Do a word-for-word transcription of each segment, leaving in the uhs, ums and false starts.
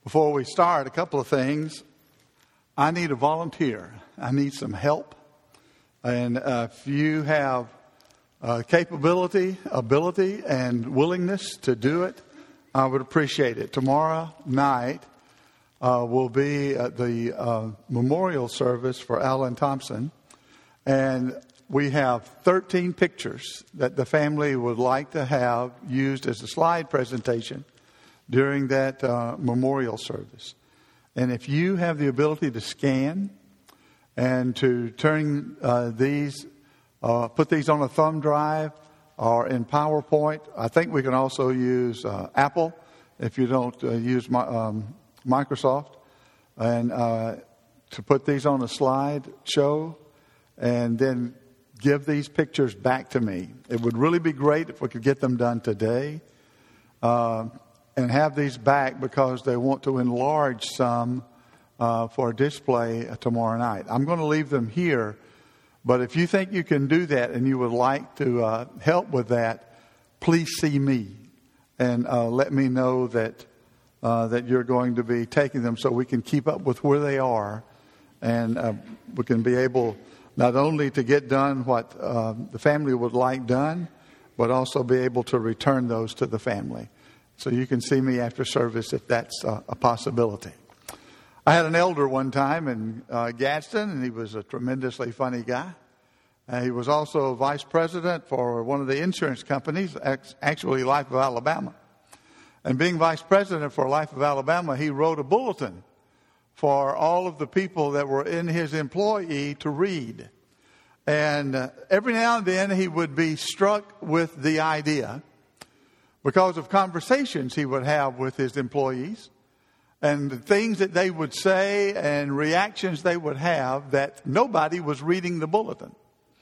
Before we start, a couple of things. I need a volunteer. I need some help. And uh, if you have uh, capability, ability, and willingness to do it, I would appreciate it. Tomorrow night uh, will be at the uh, memorial service for Alan Thompson. And we have thirteen pictures that the family would like to have used as a slide presentation during that uh, memorial service. And if you have the ability to scan and to turn uh, these, uh, put these on a thumb drive or in PowerPoint, I think we can also use uh, Apple if you don't uh, use my, um, Microsoft, and uh, to put these on a slide show and then give these pictures back to me. It would really be great if we could get them done today. Uh, and have these back because they want to enlarge some uh, for display tomorrow night. I'm going to leave them here, but if you think you can do that and you would like to uh, help with that, please see me and uh, let me know that uh, that you're going to be taking them so we can keep up with where they are, and uh, we can be able not only to get done what uh, the family would like done, but also be able to return those to the family. So you can see me after service if that's uh, a possibility. I had an elder one time in uh, Gadsden, and he was a tremendously funny guy. Uh, he was also vice president for one of the insurance companies, actually Life of Alabama. And being vice president for Life of Alabama, he wrote a bulletin for all of the people that were in his employee to read. And uh, every now and then he would be struck with the idea, because of conversations he would have with his employees and the things that they would say and reactions they would have, that nobody was reading the bulletin.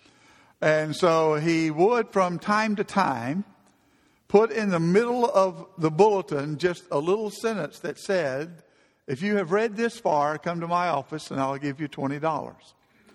And so he would, from time to time, put in the middle of the bulletin just a little sentence that said, "If you have read this far, come to my office and I'll give you twenty dollars.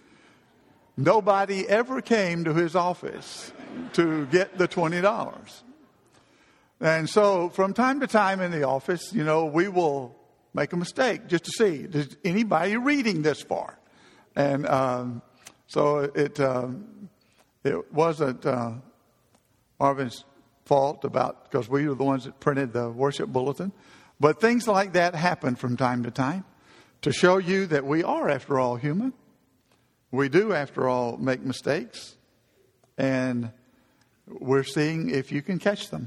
Nobody ever came to his office to get the twenty dollars. And so from time to time in the office, you know, we will make a mistake just to see, is anybody reading this far? And um, so it um, it wasn't uh, Marvin's fault about, because we were the ones that printed the worship bulletin. But things like that happen from time to time to show you that we are, after all, human. We do, after all, make mistakes. And we're seeing if you can catch them.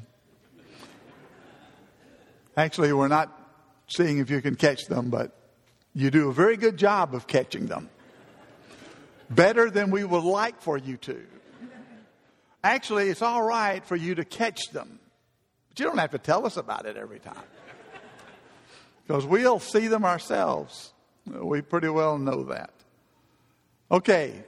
Actually, we're not seeing if you can catch them, but you do a very good job of catching them. Better than we would like for you to. Actually, it's all right for you to catch them. But you don't have to tell us about it every time. Because we'll see them ourselves. We pretty well know that. Okay.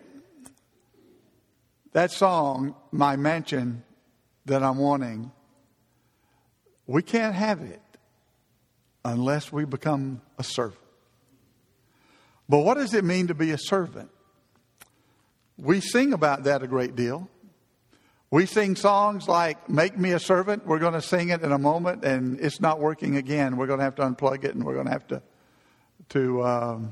That song, My Mansion That I'm Wanting, we can't have it unless we become a servant. But what does it mean to be a servant? We sing about that a great deal. We sing songs like Make Me a Servant. We're going to sing it in a moment, and it's not working again. We're going to have to unplug it, and we're going to have to, to um,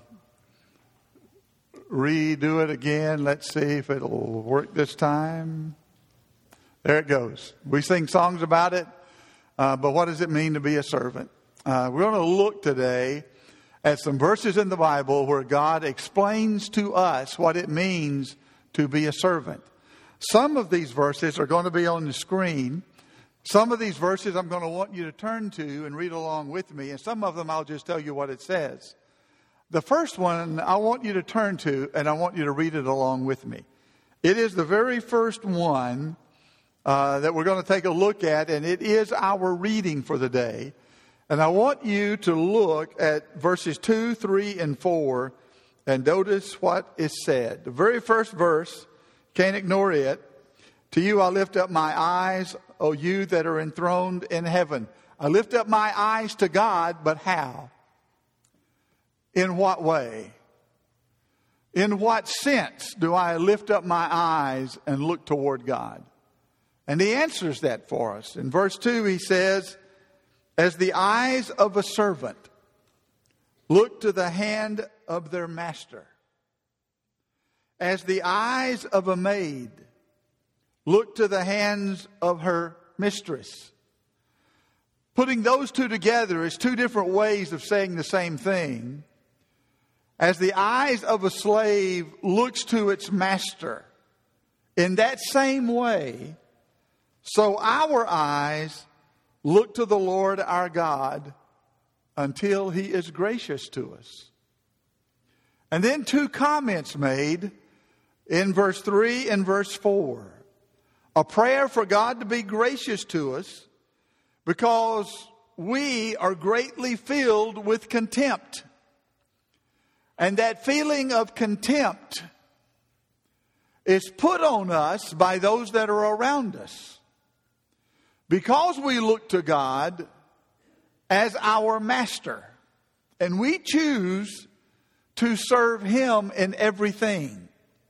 redo it again. Let's see if it'll work this time. There it goes. We sing songs about it, uh, but what does it mean to be a servant? Uh, we're going to look today at some verses in the Bible where God explains to us what it means to be a servant. Some of these verses are going to be on the screen. Some of these verses I'm going to want you to turn to and read along with me. And some of them I'll just tell you what it says. The first one I want you to turn to, and I want you to read it along with me. It is the very first one uh, that we're going to take a look at, and it is our reading for the day. And I want you to look at verses two, three, and four and notice what is said. The very first verse, can't ignore it. To you I lift up my eyes, O you that are enthroned in heaven. I lift up my eyes to God, but how? In what way? In what sense do I lift up my eyes and look toward God? And he answers that for us. In verse two he says, as the eyes of a servant look to the hand of their master, as the eyes of a maid look to the hands of her mistress. Putting those two together is two different ways of saying the same thing. As the eyes of a slave looks to its master, in that same way, so our eyes look to the Lord our God until He is gracious to us. And then two comments made in verse three and verse four. A prayer for God to be gracious to us because we are greatly filled with contempt. And that feeling of contempt is put on us by those that are around us. Because we look to God as our master, and we choose to serve Him in everything,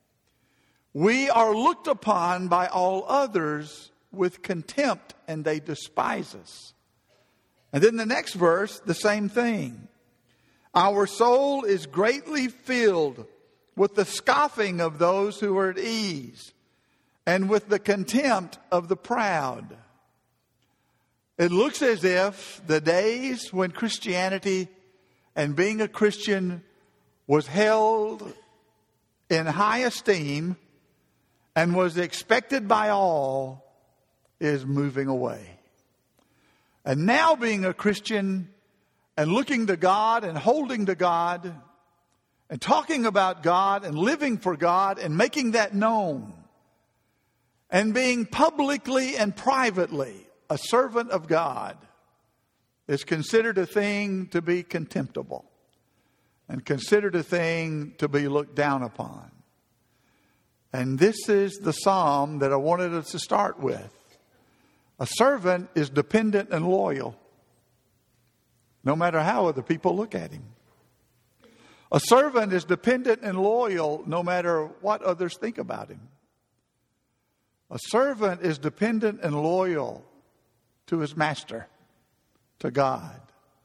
we are looked upon by all others with contempt, and they despise us. And then the next verse, the same thing. Our soul is greatly filled with the scoffing of those who are at ease, and with the contempt of the proud. It looks as if the days when Christianity and being a Christian was held in high esteem and was expected by all is moving away. And now being a Christian and looking to God and holding to God and talking about God and living for God and making that known and being publicly and privately a servant of God is considered a thing to be contemptible and considered a thing to be looked down upon. And this is the psalm that I wanted us to start with. A servant is dependent and loyal, no matter how other people look at him. A servant is dependent and loyal no matter what others think about him. A servant is dependent and loyal to his master, to God,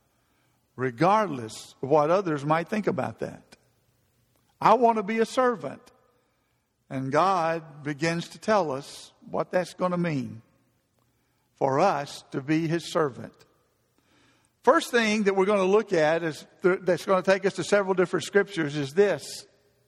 regardless of what others might think about that. I want to be a servant. And God begins to tell us what that's going to mean for us to be His servant. First thing that we're going to look at is th- that's going to take us to several different scriptures is this.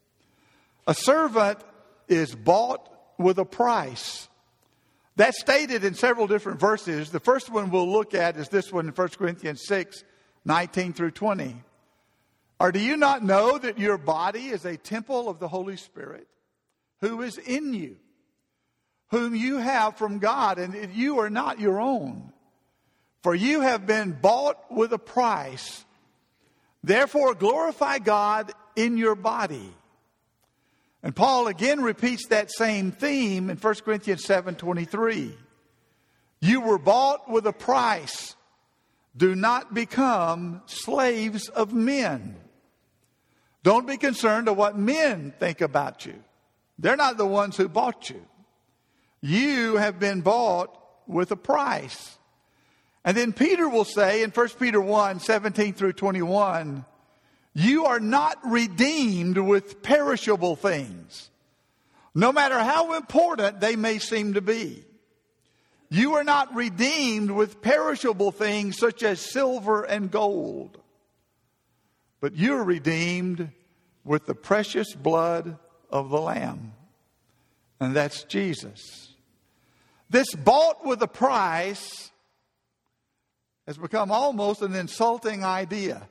A servant is bought with a price. That's stated in several different verses. The first one we'll look at is this one in First Corinthians six, nineteen through twenty. Or do you not know that your body is a temple of the Holy Spirit who is in you, whom you have from God, and you are not your own? For you have been bought with a price. Therefore glorify God in your body. And Paul again repeats that same theme in First Corinthians seven twenty-three. You were bought with a price. Do not become slaves of men. Don't be concerned of what men think about you. They're not the ones who bought you. You have been bought with a price. And then Peter will say in First Peter one, seventeen through twenty-one, you are not redeemed with perishable things, no matter how important they may seem to be. You are not redeemed with perishable things such as silver and gold, but you're redeemed with the precious blood of the Lamb, and that's Jesus. This bought with a price has become almost an insulting idea.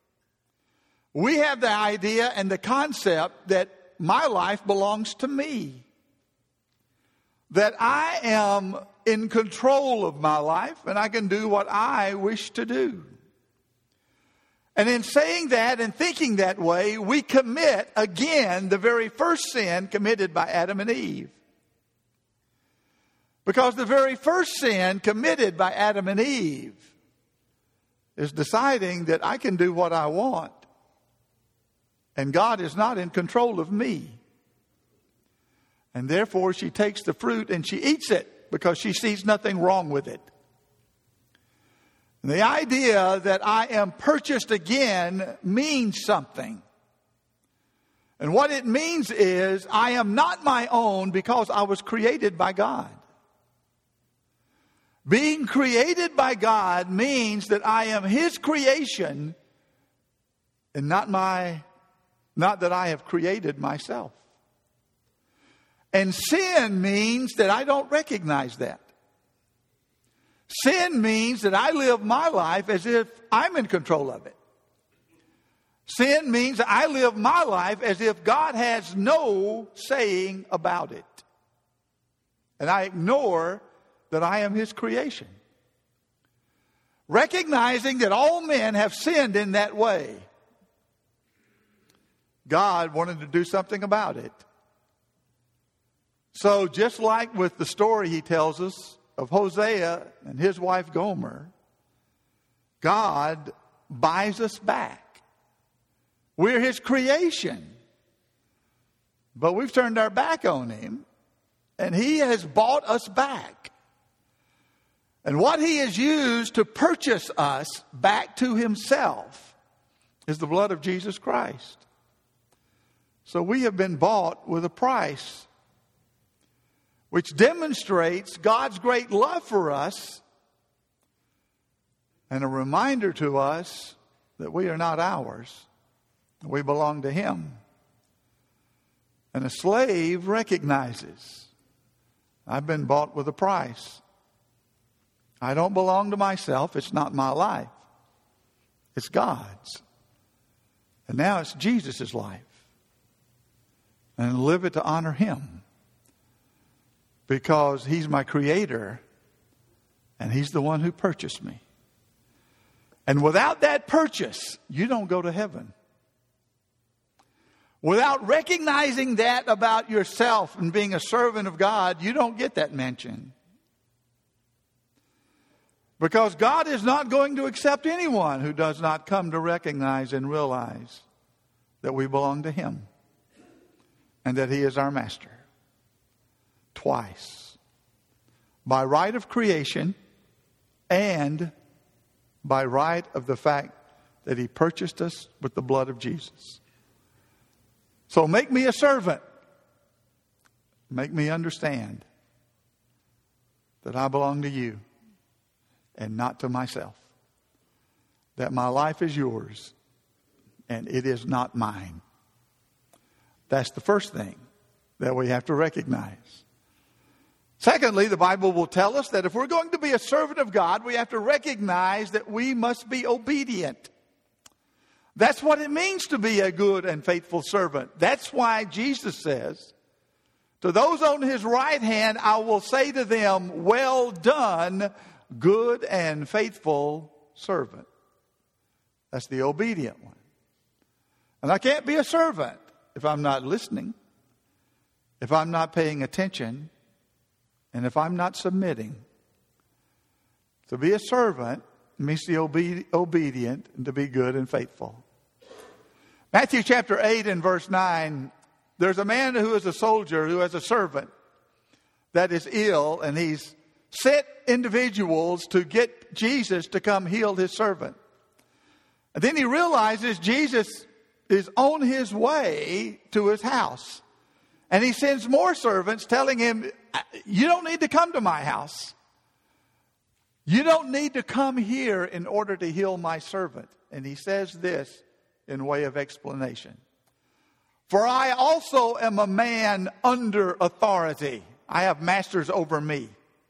We have the idea and the concept that my life belongs to me, that I am in control of my life and I can do what I wish to do. And in saying that and thinking that way, we commit again the very first sin committed by Adam and Eve. Because the very first sin committed by Adam and Eve is deciding that I can do what I want and God is not in control of me. And therefore she takes the fruit and she eats it because she sees nothing wrong with it. And the idea that I am purchased again means something. And what it means is I am not my own because I was created by God. Being created by God means that I am His creation and not my, not that I have created myself. And sin means that I don't recognize that. Sin means that I live my life as if I'm in control of it. Sin means that I live my life as if God has no saying about it. And I ignore that I am His creation. Recognizing that all men have sinned in that way, God wanted to do something about it. So just like with the story He tells us of Hosea and his wife Gomer, God buys us back. We're His creation. But we've turned our back on Him, and He has bought us back. And what He has used to purchase us back to Himself is the blood of Jesus Christ. So we have been bought with a price, which demonstrates God's great love for us and a reminder to us that we are not ours. We belong to Him. And a slave recognizes, I've been bought with a price. I don't belong to myself. It's not my life. It's God's. And now it's Jesus' life. And live it to honor Him. Because He's my creator. And He's the one who purchased me. And without that purchase, you don't go to heaven. Without recognizing that about yourself and being a servant of God, you don't get that mention. Because God is not going to accept anyone who does not come to recognize and realize that we belong to Him. And that He is our master. Twice. By right of creation and by right of the fact that He purchased us with the blood of Jesus. So make me a servant. Make me understand that I belong to You and not to myself. That my life is Yours and it is not mine. That's the first thing that we have to recognize. Secondly, the Bible will tell us that if we're going to be a servant of God, we have to recognize that we must be obedient. That's what it means to be a good and faithful servant. That's why Jesus says, to those on His right hand, I will say to them, well done, good and faithful servant. That's the obedient one. And I can't be a servant if I'm not listening, if I'm not paying attention, and if I'm not submitting. To be a servant means to be obe- obedient and to be good and faithful. Matthew chapter eight and verse nine, there's a man who is a soldier who has a servant that is ill, and he's sent individuals to get Jesus to come heal his servant. And then he realizes Jesus is on his way to his house. And he sends more servants telling him, you don't need to come to my house. You don't need to come here in order to heal my servant. And he says this in way of explanation. For I also am a man under authority. I have masters over me.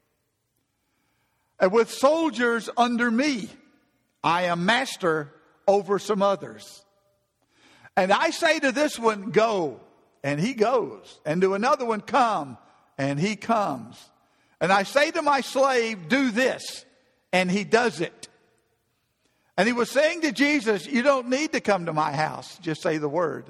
And with soldiers under me, I am master over some others. And I say to this one, go, and he goes. And to another one, come, and he comes. And I say to my slave, do this, and he does it. And he was saying to Jesus, you don't need to come to my house. Just say the word.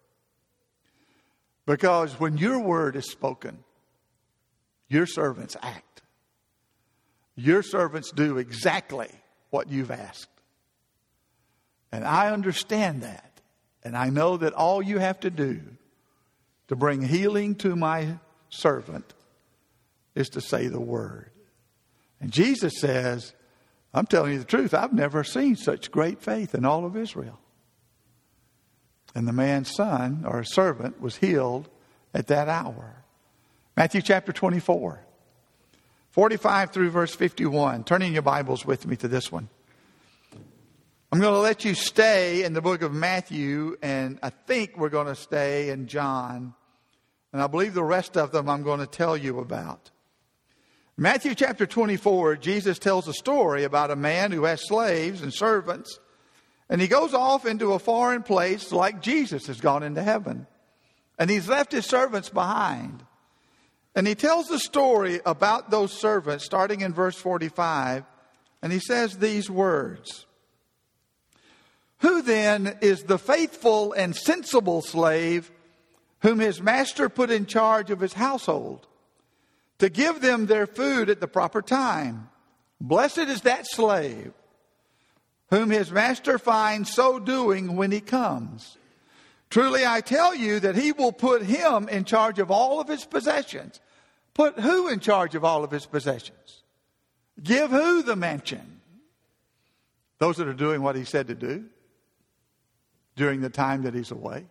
Because when your word is spoken, your servants act. Your servants do exactly what you've asked. And I understand that. And I know that all you have to do to bring healing to my servant is to say the word. And Jesus says, I'm telling you the truth. I've never seen such great faith in all of Israel. And the man's son or servant was healed at that hour. Matthew chapter twenty-four, forty-five through verse fifty-one. Turning your Bibles with me to this one. I'm going to let you stay in the book of Matthew, and I think we're going to stay in John. And I believe the rest of them I'm going to tell you about. Matthew chapter twenty-four, Jesus tells a story about a man who has slaves and servants. And he goes off into a foreign place like Jesus has gone into heaven. And he's left his servants behind. And he tells the story about those servants starting in verse forty-five. And he says these words. Who then is the faithful and sensible slave whom his master put in charge of his household to give them their food at the proper time? Blessed is that slave whom his master finds so doing when he comes. Truly I tell you that he will put him in charge of all of his possessions. Put who in charge of all of his possessions? Give who the mansion? Those that are doing what he said to do during the time that he's away.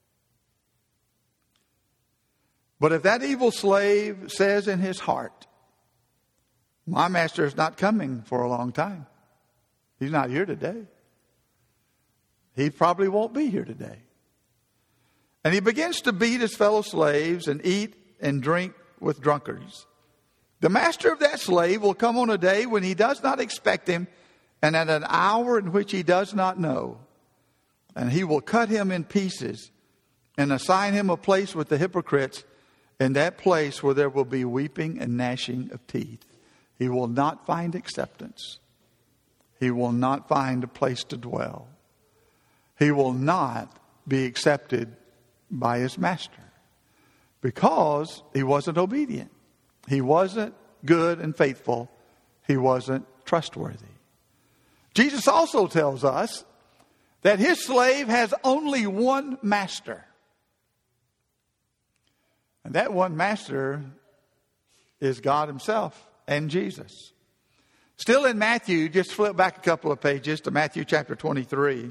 But if that evil slave says in his heart, my master is not coming for a long time. He's not here today. He probably won't be here today. And he begins to beat his fellow slaves and eat and drink with drunkards. The master of that slave will come on a day when he does not expect him and at an hour in which he does not know. And he will cut him in pieces and assign him a place with the hypocrites, in that place where there will be weeping and gnashing of teeth. He will not find acceptance. He will not find a place to dwell. He will not be accepted by his master because he wasn't obedient. He wasn't good and faithful. He wasn't trustworthy. Jesus also tells us that his slave has only one master. And that one master is God himself and Jesus. Still in Matthew, just flip back a couple of pages to Matthew chapter twenty-three.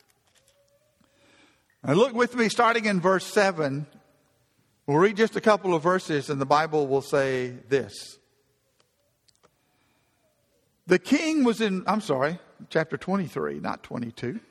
And look with me starting in verse seven. We'll read just a couple of verses and the Bible will say this. The king was in, I'm sorry, chapter twenty-three, not twenty-two.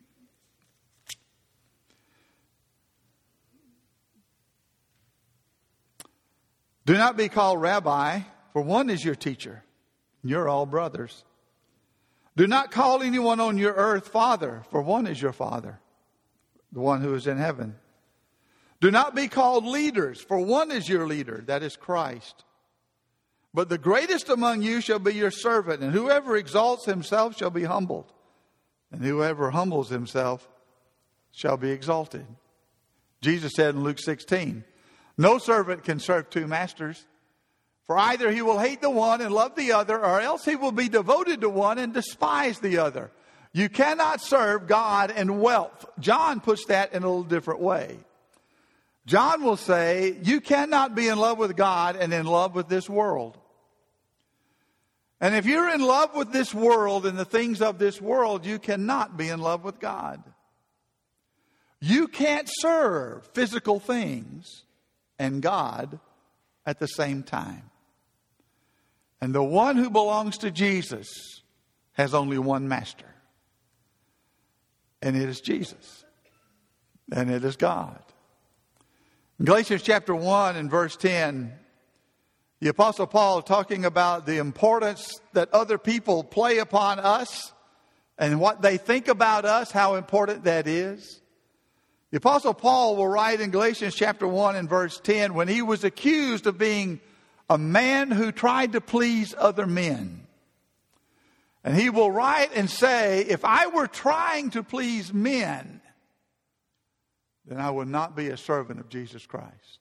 Do not be called rabbi, for one is your teacher. You're all brothers. Do not call anyone on your earth father, for one is your father, the one who is in heaven. Do not be called leaders, for one is your leader, that is Christ. But the greatest among you shall be your servant, and whoever exalts himself shall be humbled, and whoever humbles himself shall be exalted. Jesus said in Luke sixteen, no servant can serve two masters, for either he will hate the one and love the other, or else he will be devoted to one and despise the other. You cannot serve God and wealth. John puts that in a little different way. John will say, you cannot be in love with God and in love with this world. And if you're in love with this world and the things of this world, you cannot be in love with God. You can't serve physical things and God at the same time. And the one who belongs to Jesus has only one master. And it is Jesus. And it is God. In Galatians chapter one and verse ten, the Apostle Paul talking about the importance that other people play upon us and what they think about us, how important that is. The Apostle Paul will write in Galatians chapter one and verse ten, when he was accused of being a man who tried to please other men. And he will write and say, if I were trying to please men, then I would not be a servant of Jesus Christ.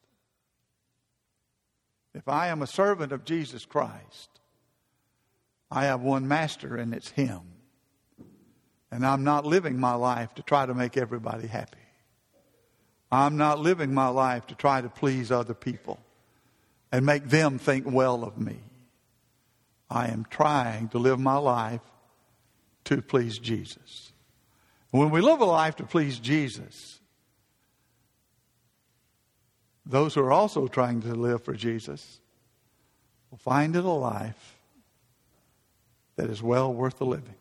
If I am a servant of Jesus Christ, I have one master and it's him. And I'm not living my life to try to make everybody happy. I'm not living my life to try to please other people and make them think well of me. I am trying to live my life to please Jesus. When we live a life to please Jesus, those who are also trying to live for Jesus will find it a life that is well worth the living.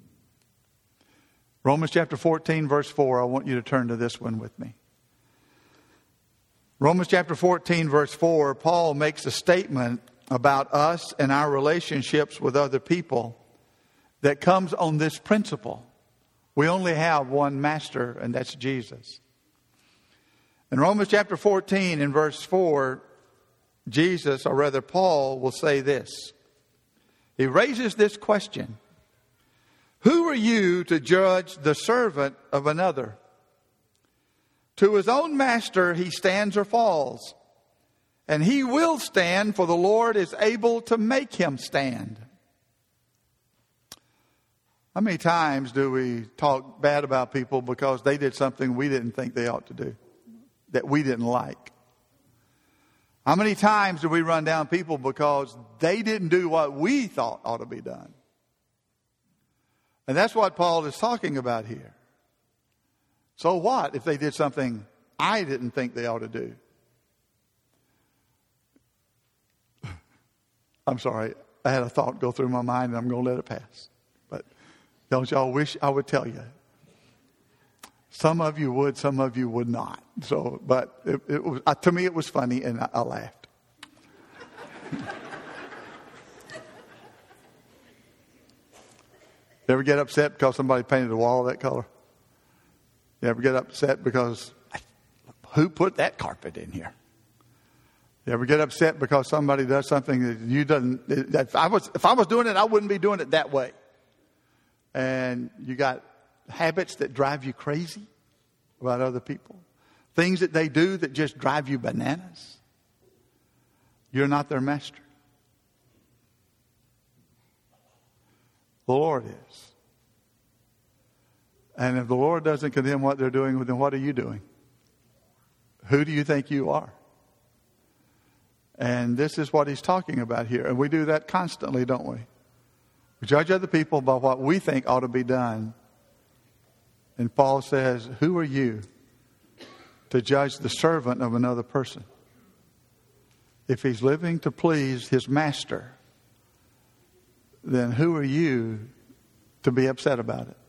Romans chapter fourteen, verse four. I want you to turn to this one with me. Romans chapter fourteen, verse four, Paul makes a statement about us and our relationships with other people that comes on this principle. We only have one master, and that's Jesus. In Romans chapter fourteen, in verse four, Jesus, or rather Paul, will say this. He raises this question. Who are you to judge the servant of another? To his own master he stands or falls, and he will stand, for the Lord is able to make him stand. How many times do we talk bad about people because they did something we didn't think they ought to do, that we didn't like? How many times do we run down people because they didn't do what we thought ought to be done? And that's what Paul is talking about here. So what if they did something I didn't think they ought to do? I'm sorry. I had a thought go through my mind and I'm going to let it pass. But don't y'all wish I would tell you? Some of you would, some of you would not. So, but it, it was, uh, to me it was funny and I, I laughed. You ever get upset because somebody painted a wall that color? You ever get upset because who put that carpet in here? You ever get upset because somebody does something that you doesn't? That if I was if I was doing it, I wouldn't be doing it that way. And you got habits that drive you crazy about other people, things that they do that just drive you bananas. You're not their master. The Lord is. And if the Lord doesn't condemn what they're doing, then what are you doing? Who do you think you are? And this is what he's talking about here. And we do that constantly, don't we? We judge other people by what we think ought to be done. And Paul says, who are you to judge the servant of another person? If he's living to please his master, then who are you to be upset about it?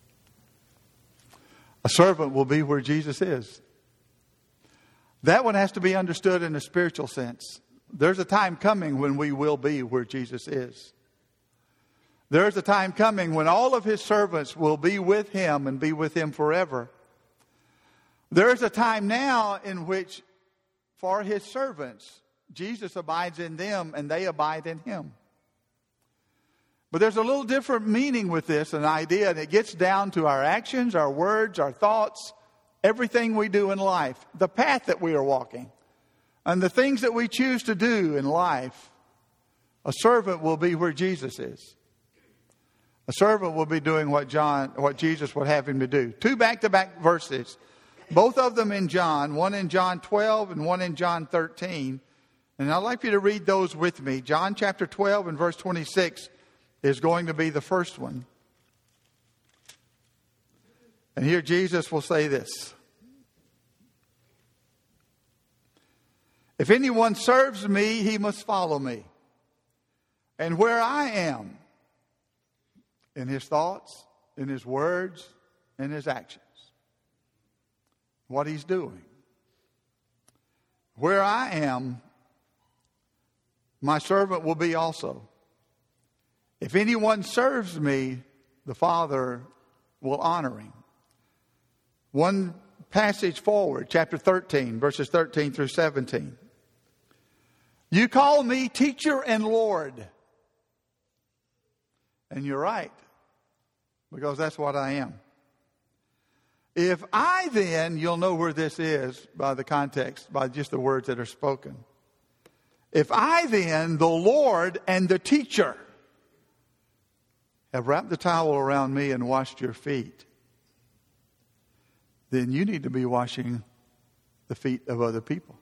A servant will be where Jesus is. That one has to be understood in a spiritual sense. There's a time coming when we will be where Jesus is. There's a time coming when all of his servants will be with him and be with him forever. There's a time now in which for his servants, Jesus abides in them and they abide in him. But there's a little different meaning with this, an idea, and it gets down to our actions, our words, our thoughts, everything we do in life, the path that we are walking, and the things that we choose to do in life. A servant will be where Jesus is. A servant will be doing what John, what Jesus would have him to do. Two back-to-back verses, both of them in John, one in John twelve and one in John thirteen. And I'd like you to read those with me. John chapter twelve and verse twenty-six is going to be the first one. And here Jesus will say this. If anyone serves me, he must follow me. And where I am, in his thoughts, in his words, in his actions, what he's doing. Where I am, my servant will be also. If anyone serves me, the Father will honor him. One passage forward, chapter thirteen, verses thirteen through seventeen. You call me teacher and Lord. And you're right, because that's what I am. If I then, you'll know where this is by the context, by just the words that are spoken. If I then, the Lord and the teacher, have wrapped the towel around me and washed your feet, then you need to be washing the feet of other people.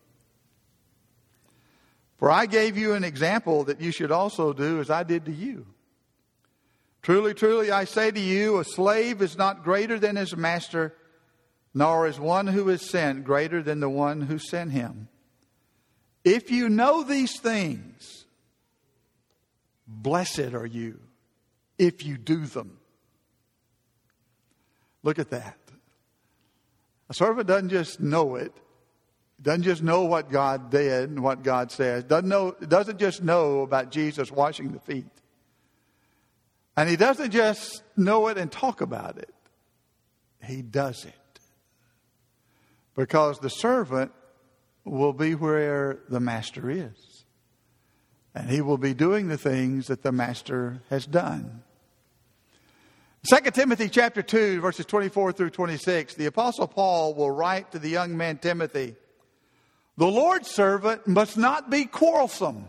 For I gave you an example that you should also do as I did to you. Truly, truly, I say to you, a slave is not greater than his master, nor is one who is sent greater than the one who sent him. If you know these things, blessed are you if you do them. Look at that. A servant doesn't just know it. Doesn't just know what God did and what God says. Doesn't know, doesn't just know about Jesus washing the feet. And he doesn't just know it and talk about it. He does it. Because the servant will be where the master is. And he will be doing the things that the master has done. Second Timothy chapter two, verses twenty-four through twenty-six, the Apostle Paul will write to the young man Timothy, the Lord's servant must not be quarrelsome,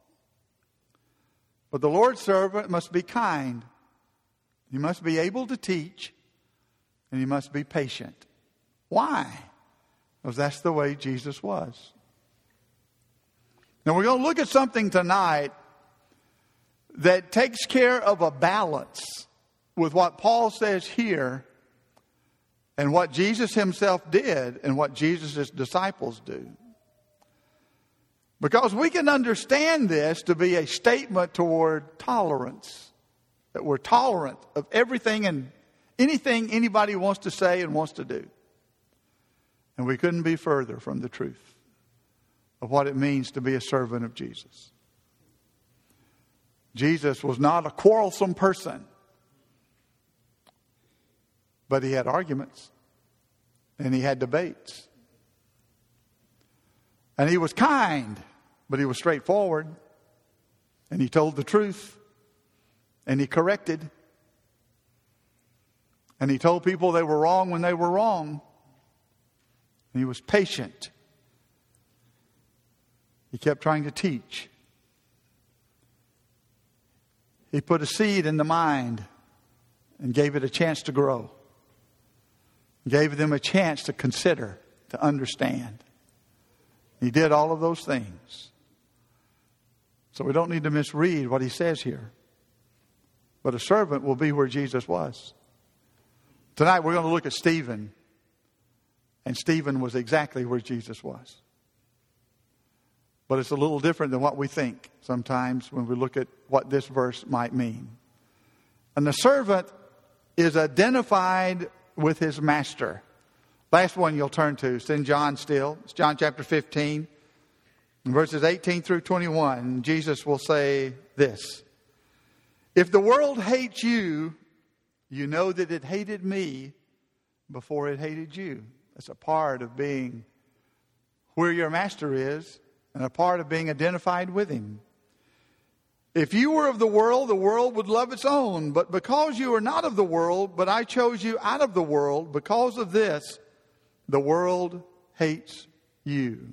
but the Lord's servant must be kind. He must be able to teach, and he must be patient. Why? Because that's the way Jesus was. Now we're going to look at something tonight that takes care of a balance with what Paul says here and what Jesus himself did and what Jesus' disciples do. Because we can understand this to be a statement toward tolerance. That we're tolerant of everything and anything anybody wants to say and wants to do. And we couldn't be further from the truth of what it means to be a servant of Jesus. Jesus was not a quarrelsome person. But he had arguments. And he had debates. And he was kind, but he was straightforward. And he told the truth. And he corrected. And he told people they were wrong when they were wrong. And he was patient. He kept trying to teach. He put a seed in the mind and gave it a chance to grow. Gave them a chance to consider, to understand. He did all of those things. So we don't need to misread what he says here. But a servant will be where Jesus was. Tonight we're going to look at Stephen. And Stephen was exactly where Jesus was. But it's a little different than what we think sometimes when we look at what this verse might mean. And the servant is identified with his master. Last one you'll turn to. It's in John still. It's John chapter fifteen. Verses eighteen through twenty-one. Jesus will say this. If the world hates you, you know that it hated me before it hated you. That's a part of being where your master is and a part of being identified with him. If you were of the world, the world would love its own. But because you are not of the world, but I chose you out of the world, because of this, the world hates you.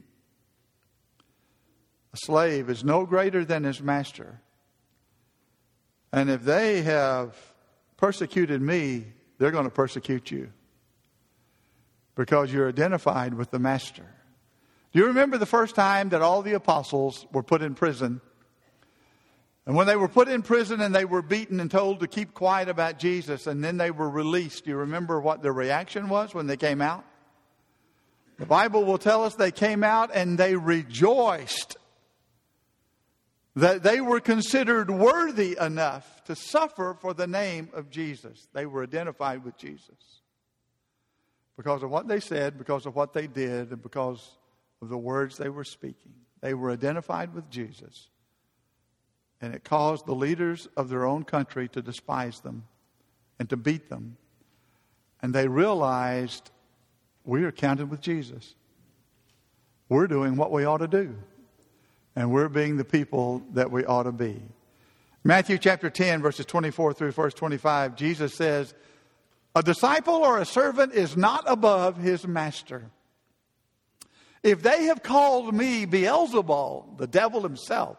A slave is no greater than his master. And if they have persecuted me, they're going to persecute you. Because you're identified with the master. Do you remember the first time that all the apostles were put in prison? And when they were put in prison and they were beaten and told to keep quiet about Jesus, and then they were released, do you remember what their reaction was when they came out? The Bible will tell us they came out and they rejoiced that they were considered worthy enough to suffer for the name of Jesus. They were identified with Jesus. Because of what they said, because of what they did, and because of the words they were speaking. They were identified with Jesus. And it caused the leaders of their own country to despise them and to beat them. And they realized we are counted with Jesus. We're doing what we ought to do. And we're being the people that we ought to be. Matthew chapter ten, verses twenty-four through verse twenty-five, Jesus says, a disciple or a servant is not above his master. If they have called me Beelzebul, the devil himself,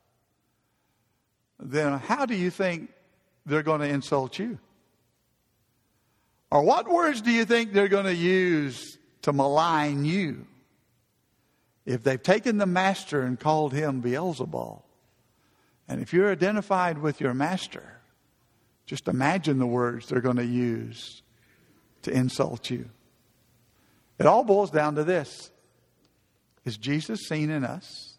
then how do you think they're going to insult you? Or what words do you think they're going to use to malign you? If they've taken the master and called him Beelzebul, and if you're identified with your master, Just imagine the words they're going to use to insult you. It all boils down to this. Is Jesus seen in us?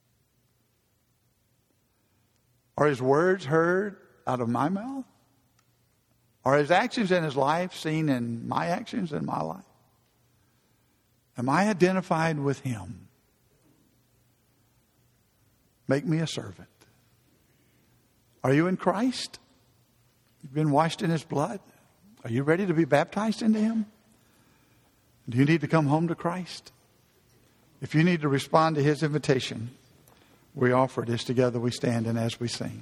Are his words heard out of my mouth? Are his actions in his life seen in my actions in my life? Am I identified with him? Make me a servant. Are you in Christ? You've been washed in his blood? Are you ready to be baptized into him? Do you need to come home to Christ? If you need to respond to his invitation, we offer this together. We stand and as we sing.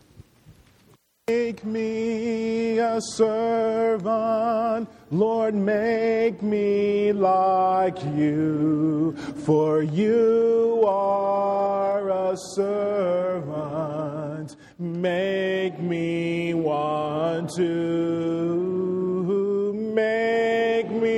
Make me a servant, Lord, make me like you, for you are a servant. Make me one to make me